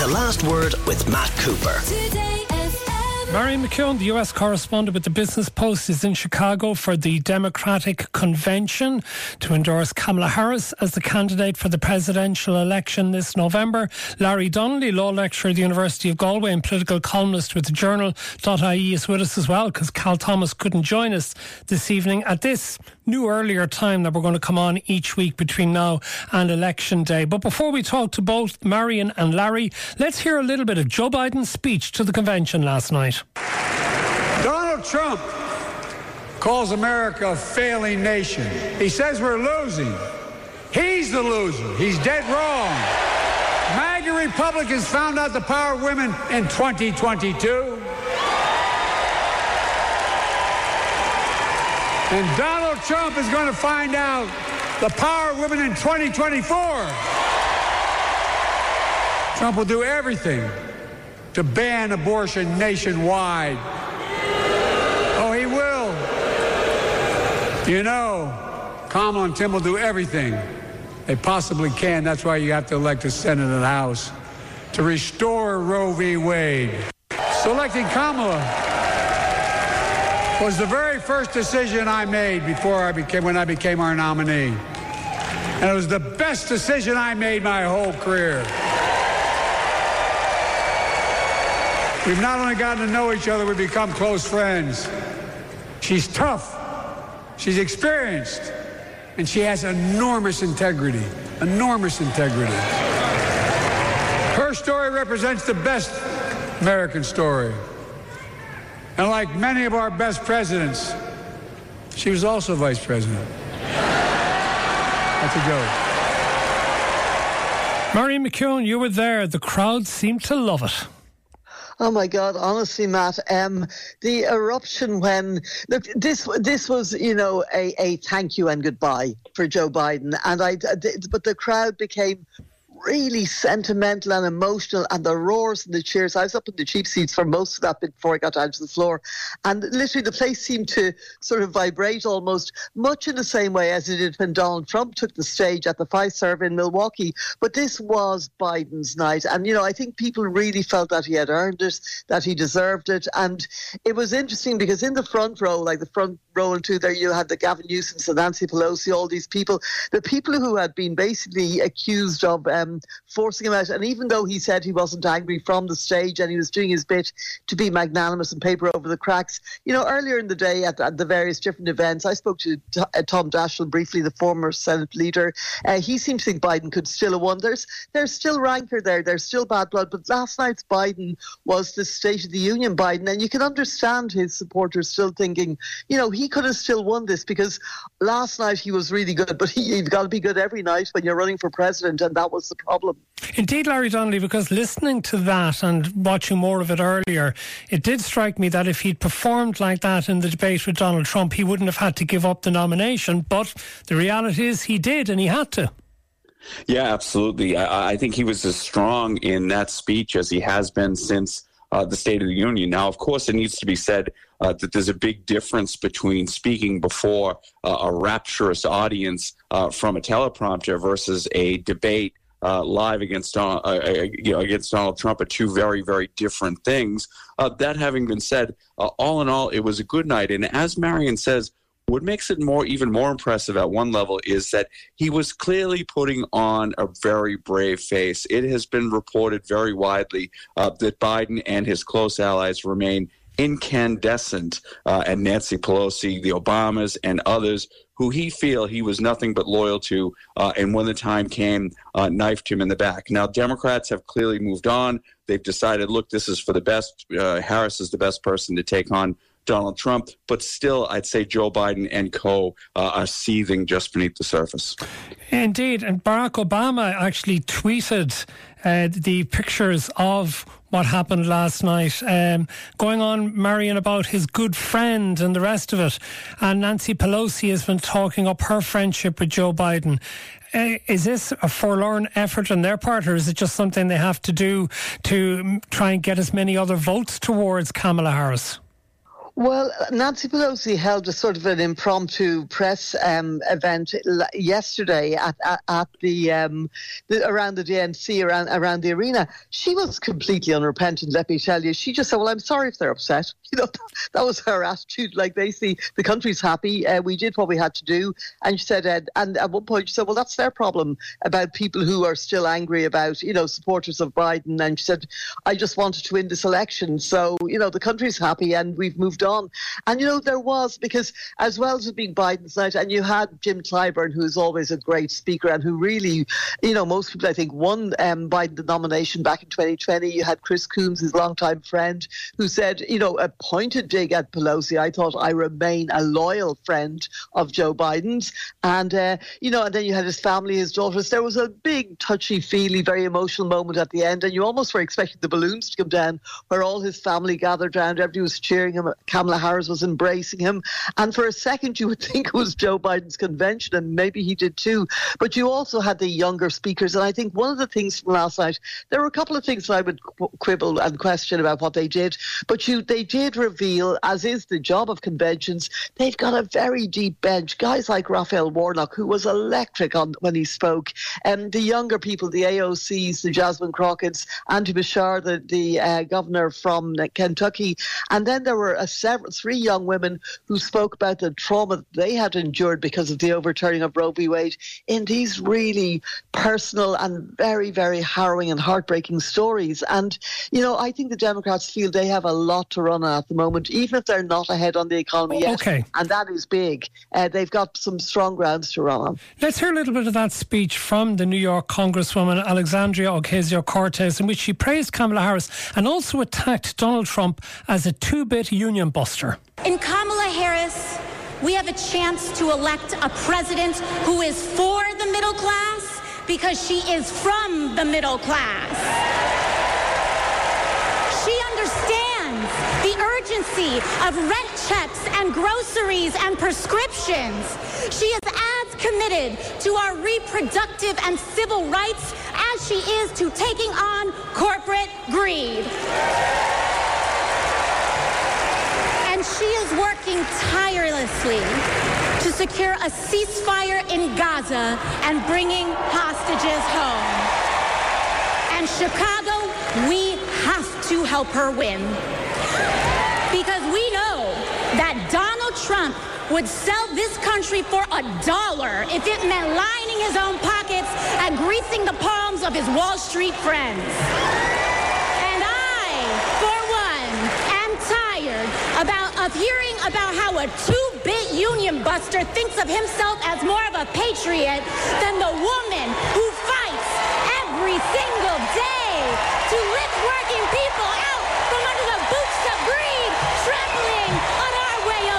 The Last Word with Matt Cooper. Marion McKeown, the US correspondent with the Business Post, is in Chicago for the Democratic Convention to endorse Kamala Harris as the candidate for the presidential election this November. Larry Donnelly, law lecturer at the University of Galway and political columnist with the Journal.ie, is with us as well, because Cal Thomas couldn't join us this evening at this new earlier time that we're going to come on each week between now and Election Day. But before we talk to both Marion and Larry, let's hear a little bit of Joe Biden's speech to the convention last night. Donald Trump calls America a failing nation. He says we're losing. He's the loser. He's dead wrong. MAGA Republicans found out the power of women in 2022. And Donald Trump is going to find out the power of women in 2024. Trump will do everything to ban abortion nationwide. Oh, he will. You know, Kamala and Tim will do everything they possibly can. That's why you have to elect a Senate and a House to restore Roe v. Wade. Selecting Kamala was the very first decision I made when I became our nominee. And it was the best decision I made my whole career. We've not only gotten to know each other, we've become close friends. She's tough, she's experienced, and she has enormous integrity. Enormous integrity. Her story represents the best American story. And like many of our best presidents, she was also vice president. That's a joke. Marion McKeown, you were there. The crowd seemed to love it. Oh my God! Honestly, Matt, the eruption when this was, a thank you and goodbye for Joe Biden, but the crowd became really sentimental and emotional, and the roars and the cheers. I was up in the cheap seats for most of that bit before I got down to the floor, and literally the place seemed to sort of vibrate almost much in the same way as it did when Donald Trump took the stage at the Fiserv in Milwaukee. But this was Biden's night, and I think people really felt that he had earned it, that he deserved it. And it was interesting because in the front row, like the front row and two there, you had the Gavin Newsom, the Nancy Pelosi, all these people, the people who had been basically accused of forcing him out. And even though he said he wasn't angry from the stage and he was doing his bit to be magnanimous and paper over the cracks, earlier in the day at the various different events, I spoke to Tom Daschle briefly, the former Senate leader. He seemed to think Biden could still have won. There's still rancor there. There's still bad blood. But last night's Biden was the State of the Union Biden. And you can understand his supporters still thinking, he could have still won this, because last night he was really good. But you've got to be good every night when you're running for president. And that was the problem. Indeed, Larry Donnelly, because listening to that and watching more of it earlier, it did strike me that if he'd performed like that in the debate with Donald Trump, he wouldn't have had to give up the nomination. But the reality is he did, and he had to. Yeah, absolutely. I think he was as strong in that speech as he has been since the State of the Union. Now, of course, it needs to be said that there's a big difference between speaking before a rapturous audience from a teleprompter versus a debate live against Donald Trump are two very, very different things. That having been said, all in all, it was a good night. And as Marion says, what makes it even more impressive at one level is that he was clearly putting on a very brave face. It has been reported very widely that Biden and his close allies remain incandescent, and Nancy Pelosi, the Obamas, and others who he was nothing but loyal to, and when the time came, knifed him in the back. Now, Democrats have clearly moved on. They've decided, look, this is for the best. Harris is the best person to take on Donald Trump, but still, I'd say Joe Biden and co. Are seething just beneath the surface. Indeed, and Barack Obama actually tweeted the pictures of what happened last night, going on, Marion, about his good friend and the rest of it. And Nancy Pelosi has been talking up her friendship with Joe Biden. Is this a forlorn effort on their part, or is it just something they have to do to try and get as many other votes towards Kamala Harris? Well, Nancy Pelosi held a sort of an impromptu press event yesterday at the around the DNC, around the arena. She was completely unrepentant, let me tell you. She just said, well, I'm sorry if they're upset. You know, that was her attitude. Like, they see the country's happy. We did what we had to do. And she said, and at one point she said, well, that's their problem about people who are still angry about, you know, supporters of Biden. And she said, I just wanted to win this election. So, you know, the country's happy and we've moved on. And, you know, there was, because as well as it being Biden's night, and you had Jim Clyburn, who is always a great speaker and who really, you know, most people, I think, won Biden the nomination back in 2020. You had Chris Coons, his longtime friend, who said, you know, a pointed dig at Pelosi. I thought, I remain a loyal friend of Joe Biden's. And, you know, and then you had his family, his daughters. There was a big touchy-feely, very emotional moment at the end. And you almost were expecting the balloons to come down, where all his family gathered around. Everybody was cheering him. Kamala Harris was embracing him. And for a second, you would think it was Joe Biden's convention, and maybe he did too. But you also had the younger speakers. And I think one of the things from last night, there were a couple of things that I would quibble and question about what they did. But they did reveal, as is the job of conventions, they've got a very deep bench. Guys like Raphael Warnock, who was electric when he spoke. And the younger people, the AOCs, the Jasmine Crockett's, Andy Bashar, the governor from Kentucky. And then there were three young women who spoke about the trauma that they had endured because of the overturning of Roe v. Wade in these really personal and very, very harrowing and heartbreaking stories. And, you know, I think the Democrats feel they have a lot to run at the moment, even if they're not ahead on the economy yet. Okay. And that is big. They've got some strong grounds to run on. Let's hear a little bit of that speech from the New York Congresswoman Alexandria Ocasio-Cortez, in which she praised Kamala Harris and also attacked Donald Trump as a two-bit union buster. In Kamala Harris, we have a chance to elect a president who is for the middle class because she is from the middle class. She understands the urgency of rent checks and groceries and prescriptions. She is as committed to our reproductive and civil rights as she is to taking on corporate greed. And she is working tirelessly to secure a ceasefire in Gaza and bringing hostages home. And Chicago, we have to help her win. Because we know that Donald Trump would sell this country for $1 if it meant lining his own pockets and greasing the palms of his Wall Street friends. And I, for one, am tired of hearing about how a two-bit union buster thinks of himself as more of a patriot than the woman who fights every single day to lift working people out from under the boots of greed, trampling on our way of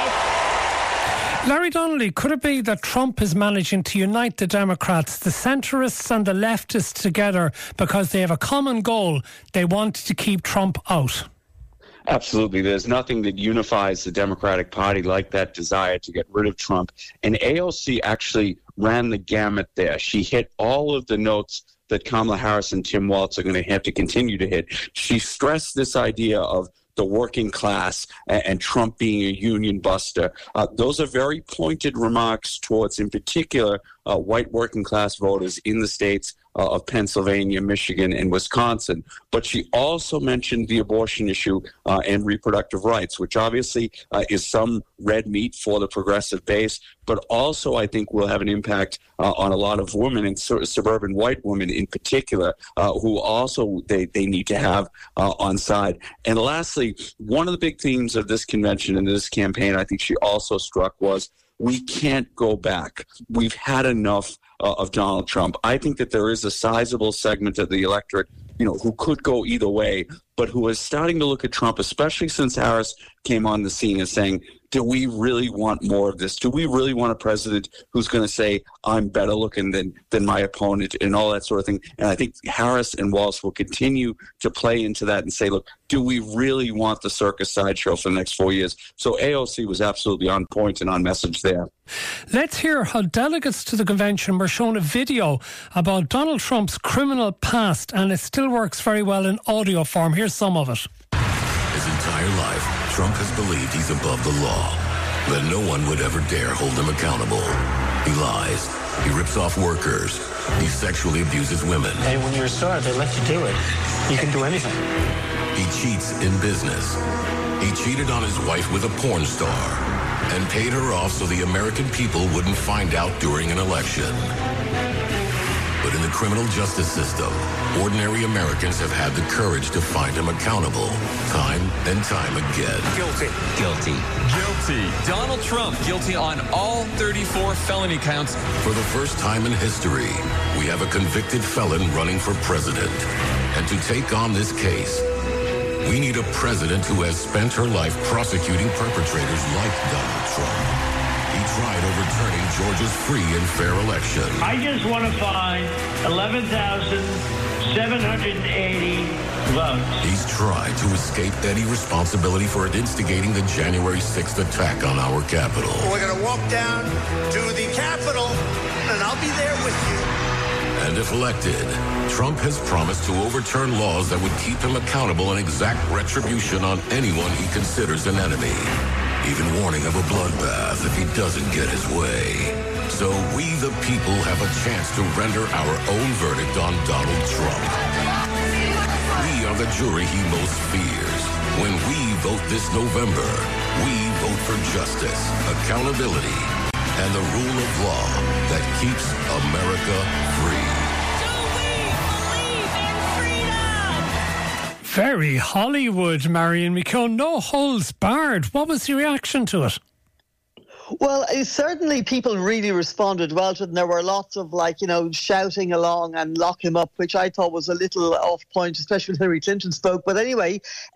life. Larry Donnelly, could it be that Trump is managing to unite the Democrats, the centrists and the leftists together because they have a common goal? They want to keep Trump out. Absolutely. There's nothing that unifies the Democratic Party like that desire to get rid of Trump. And AOC actually ran the gamut there. She hit all of the notes that Kamala Harris and Tim Walz are going to have to continue to hit. She stressed this idea of the working class and Trump being a union buster. Those are very pointed remarks towards, in particular, white working class voters in the states of Pennsylvania, Michigan, and Wisconsin. But she also mentioned the abortion issue and reproductive rights, which obviously is some red meat for the progressive base, but also I think will have an impact on a lot of women, and suburban white women in particular, who also they need to have on side. And lastly, one of the big themes of this convention and this campaign, I think she also struck, was we can't go back. We've had enough of Donald Trump. I think that there is a sizable segment of the electorate, you know, who could go either way, but who is starting to look at Trump, especially since Harris came on the scene, and saying, do we really want more of this? Do we really want a president who's going to say, I'm better looking than my opponent, and all that sort of thing? And I think Harris and Walz will continue to play into that and say, look, do we really want the circus sideshow for the next 4 years? So AOC was absolutely on point and on message there. Let's hear how delegates to the convention were shown a video about Donald Trump's criminal past, and it still works very well in audio form. Here's some of it. His entire entire life, Trump has believed he's above the law, that no one would ever dare hold him accountable. He lies. He rips off workers. He sexually abuses women. Hey, when you're a star, they let you do it. You can do anything. He cheats in business. He cheated on his wife with a porn star and paid her off so the American people wouldn't find out during an election. But in the criminal justice system, ordinary Americans have had the courage to find him accountable time and time again. Guilty. Guilty. Guilty. Donald Trump guilty on all 34 felony counts. For the first time in history, we have a convicted felon running for president. And to take on this case, we need a president who has spent her life prosecuting perpetrators like Donald Trump. He tried overturning Georgia's free and fair election. I just want to find 11,780 votes. He's tried to escape any responsibility for instigating the January 6th attack on our Capitol. We're going to walk down to the Capitol, and I'll be there with you. And if elected, Trump has promised to overturn laws that would keep him accountable and exact retribution on anyone he considers an enemy, even warning of a bloodbath if he doesn't get his way. So we, the people, have a chance to render our own verdict on Donald Trump. We are the jury he most fears. When we vote this November, we vote for justice, accountability, and the rule of law that keeps America free. Very Hollywood, Marion McKeown. No holds barred. What was your reaction to it? Well, certainly people really responded well to it, and there were lots of, shouting along and lock him up, which I thought was a little off point, especially when Hillary Clinton spoke. But anyway,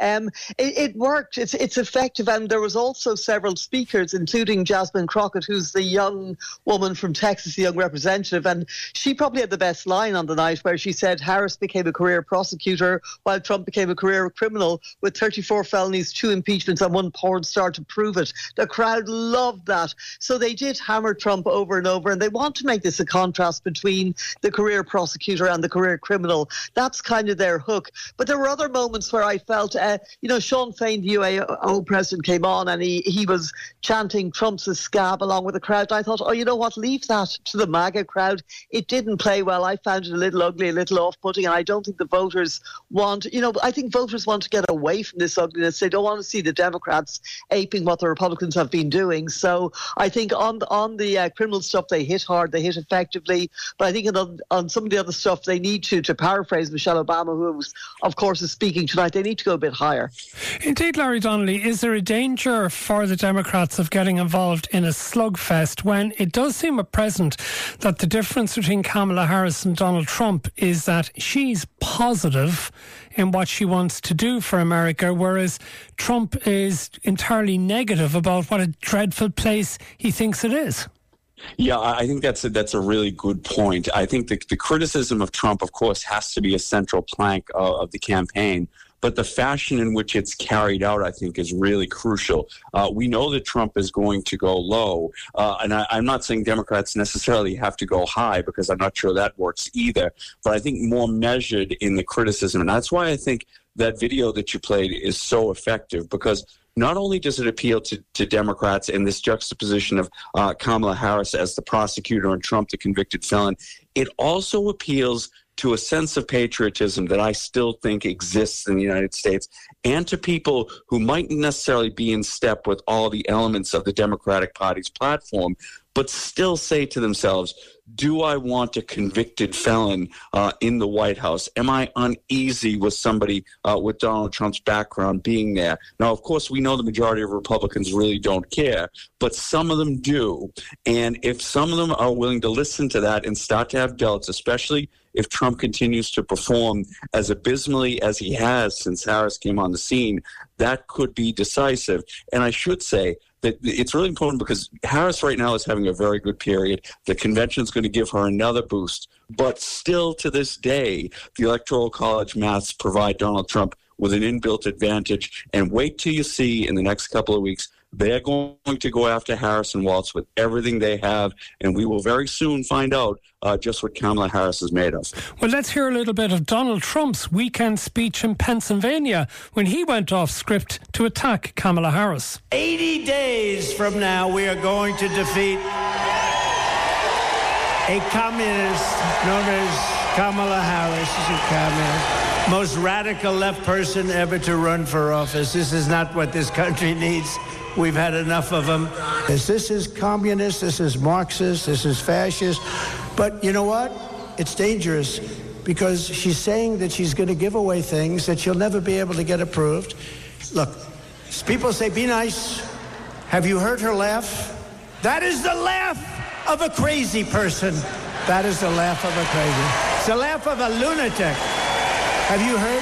it worked. It's effective. And there was also several speakers, including Jasmine Crockett, who's the young woman from Texas, the young representative. And she probably had the best line on the night, where she said Harris became a career prosecutor while Trump became a career criminal with 34 felonies, 2 impeachments and 1 porn star to prove it. The crowd loved that. So they did hammer Trump over and over, and they want to make this a contrast between the career prosecutor and the career criminal. That's kind of their hook. But there were other moments where I felt, Sean Fain, the UAO president, came on and he was chanting Trump's a scab along with the crowd. I thought, you know what, leave that to the MAGA crowd. It didn't play well. I found it a little ugly, a little off-putting, and I don't think the voters want, I think voters want to get away from this ugliness. They don't want to see the Democrats aping what the Republicans have been doing. So I think on the criminal stuff, they hit hard, they hit effectively. But I think on some of the other stuff, they need to paraphrase Michelle Obama, who, of course, is speaking tonight, they need to go a bit higher. Indeed, Larry Donnelly, is there a danger for the Democrats of getting involved in a slugfest when it does seem at present that the difference between Kamala Harris and Donald Trump is that she's positive in what she wants to do for America, whereas Trump is entirely negative about what a dreadful place he thinks it is? Yeah, I think that's a really good point. I think the criticism of Trump, of course, has to be a central plank of the campaign. But the fashion in which it's carried out, I think, is really crucial. We know that Trump is going to go low. And I'm not saying Democrats necessarily have to go high, because I'm not sure that works either. But I think more measured in the criticism. And that's why I think that video that you played is so effective, because not only does it appeal to Democrats in this juxtaposition of Kamala Harris as the prosecutor and Trump the convicted felon, it also appeals to a sense of patriotism that I still think exists in the United States, and to people who mightn't necessarily be in step with all the elements of the Democratic Party's platform, but still say to themselves, do I want a convicted felon in the White House? Am I uneasy with somebody with Donald Trump's background being there? Now, of course, we know the majority of Republicans really don't care, but some of them do. And if some of them are willing to listen to that and start to have doubts, especially if Trump continues to perform as abysmally as he has since Harris came on the scene, that could be decisive. And I should say that it's really important, because Harris right now is having a very good period. The convention is going to give her another boost. But still to this day, the Electoral College maths provide Donald Trump with an inbuilt advantage. And wait till you see in the next couple of weeks They're going to go after Harris and Walz with everything they have, and we will very soon find out just what Kamala Harris is made of. Well, let's hear a little bit of Donald Trump's weekend speech in Pennsylvania when he went off script to attack Kamala Harris. 80 days from now, we are going to defeat a communist known as Kamala Harris. She's a communist. Most radical left person ever to run for office. This is not what this country needs. We've had enough of them. This is communist, this is Marxist, this is fascist. But you know what? It's dangerous because she's saying that she's going to give away things that she'll never be able to get approved. Look, people say, be nice. Have you heard her laugh? That is the laugh of a crazy person. That is the laugh of a crazy. It's the laugh of a lunatic. Have you heard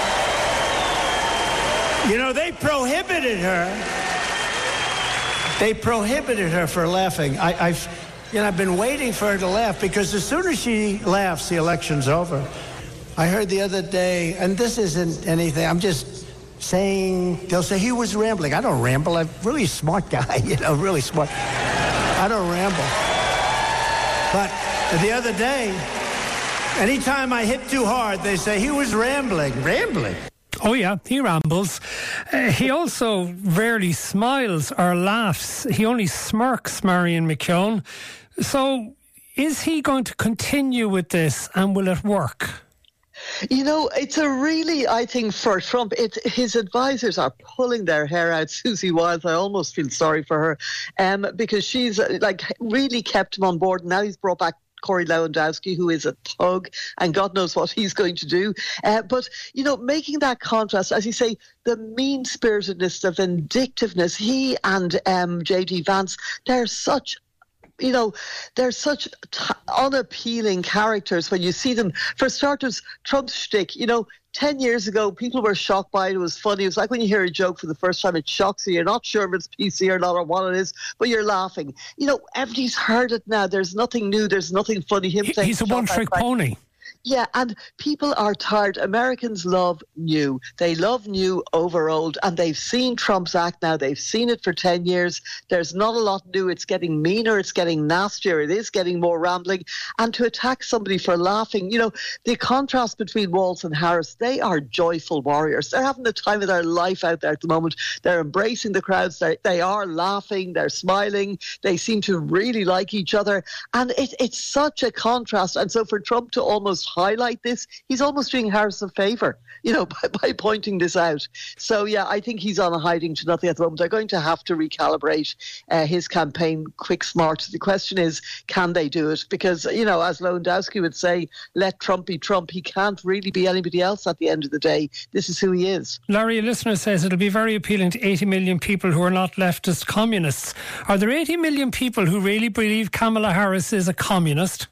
it? You know, they prohibited her. They prohibited her for laughing. I've been waiting for her to laugh because as soon as she laughs, the election's over. I heard the other day, and this isn't anything, I'm just saying, they'll say he was rambling. I don't ramble. I'm a really smart guy, really smart. I don't ramble. But the other day, anytime I hit too hard, they say he was rambling. Rambling? Oh yeah, he rambles. He also rarely smiles or laughs. He only smirks, Marion McKeown. So is he going to continue with this, and will it work? You know, it's a really, I think, for Trump, his advisors are pulling their hair out. Susie Wiles, I almost feel sorry for her, because she's really kept him on board. Now he's brought back Corey Lewandowski, who is a thug, and God knows what he's going to do. But, making that contrast, as you say, the mean-spiritedness, the vindictiveness, he and J.D. Vance, they're such unappealing characters when you see them. For starters, Trump's shtick, 10 years ago, people were shocked by it. It was funny. It was like when you hear a joke for the first time, it shocks you. You're not sure if it's PC or not or what it is, but you're laughing. Everybody's heard it now. There's nothing new. There's nothing funny. He's a one-trick pony. Yeah, and people are tired. Americans love new. They love new over old, and they've seen Trump's act now. They've seen it for 10 years. There's not a lot new. It's getting meaner. It's getting nastier. It is getting more rambling. And to attack somebody for laughing, the contrast between Walz and Harris, they are joyful warriors. They're having the time of their life out there at the moment. They're embracing the crowds. They are laughing. They're smiling. They seem to really like each other. And it's such a contrast. And so for Trump to almost highlight this, he's almost doing Harris a favour, by pointing this out. So, yeah, I think he's on a hiding to nothing at the moment. They're going to have to recalibrate his campaign quick smart. The question is, can they do it? Because, as Lewandowski would say, let Trump be Trump. He can't really be anybody else at the end of the day. This is who he is. Larry, a listener says it'll be very appealing to 80 million people who are not leftist communists. Are there 80 million people who really believe Kamala Harris is a communist?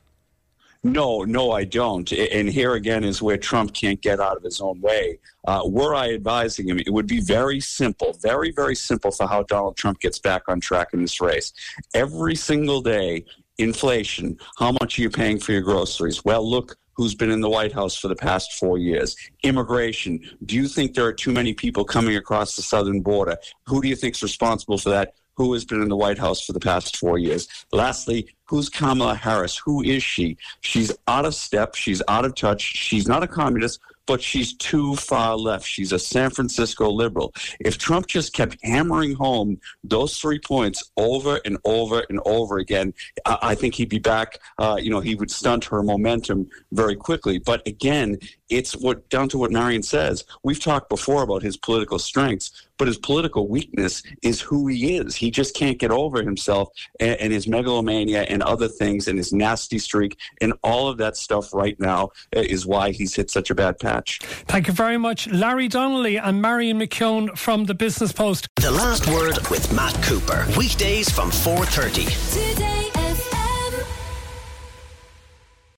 No, I don't. And here again is where Trump can't get out of his own way. Were I advising him, it would be very simple, very, very simple for how Donald Trump gets back on track in this race. Every single day, inflation, how much are you paying for your groceries? Well, look who's been in the White House for the past 4 years. Immigration. Do you think there are too many people coming across the southern border? Who do you think is responsible for that? Who has been in the White House for the past 4 years? Lastly, who's Kamala Harris? Who is she? She's out of step. She's out of touch. She's not a communist, but she's too far left. She's a San Francisco liberal. If Trump just kept hammering home those 3 points over and over and over again, I think he'd be back. He would stunt her momentum very quickly. But again, it's down to what Marion says. We've talked before about his political strengths, but his political weakness is who he is. He just can't get over himself and his megalomania and other things and his nasty streak and all of that stuff right now is why he's hit such a bad patch. Thank you very much, Larry Donnelly and Marion McKeown from the Business Post. The Last Word with Matt Cooper. Weekdays from 4:30.